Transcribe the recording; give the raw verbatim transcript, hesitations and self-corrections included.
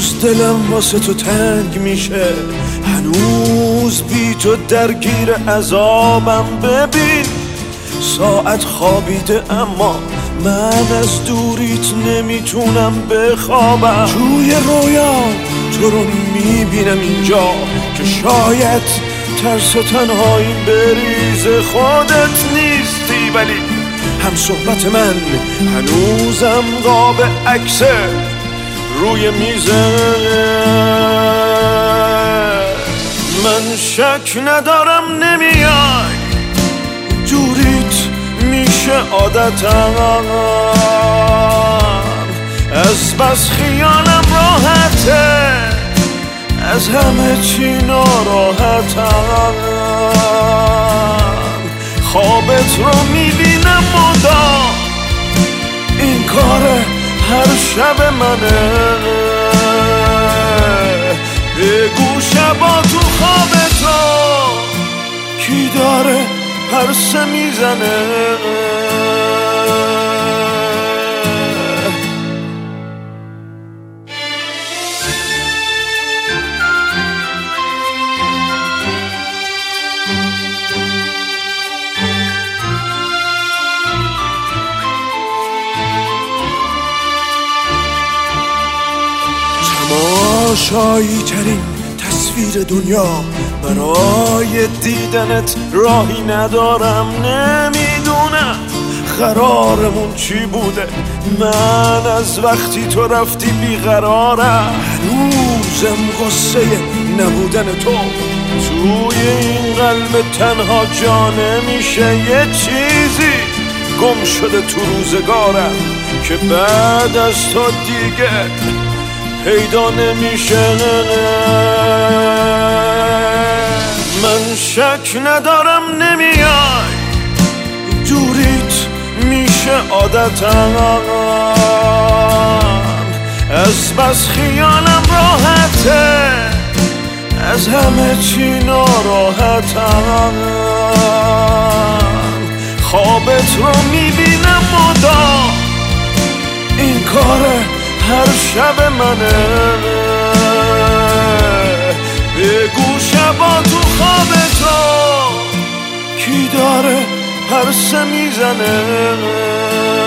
هنوز دلم واسه تو تنگ میشه، هنوز بی تو درگیر عذابم. ببین ساعت خوابیده اما من از دوریت نمیتونم بخوابم. توی رویام تو رو میبینم اینجا که شاید ترس تنهایی بریز خودت نیستی، ولی هم صحبت من هنوزم قاب عکسه روی میزه. من شک ندارم نمیای، دوریت میشه عادتم، از بس خیالم راحته، از همه چی ناراحتم. خوابت رو میبینم مدام، این کار هر شب منه. بگو شبا تو خوابتو کی داره پرسه میزنه. تماشایی ترین تصویر دنیا، برای دیدنت راهی ندارم. نمیدونم قرارمون چی بوده، من از وقتی تو رفتی بیقرارم. هنوزم غصه نبودن تو توی این قلب تنها جا نمیشه. یه چیزی گم شده تو روزگارم که بعد از تو دیگه پیدا نمیشه. من شک ندارم نمیای، دوریت میشه عادتم، از بس خیالم راحته، از همه چی ناراحتم. خوابت رو میبینم مدام، این کاره هر شب منه. بگو شبا تو خوابتو کی داره پرسه میزنه.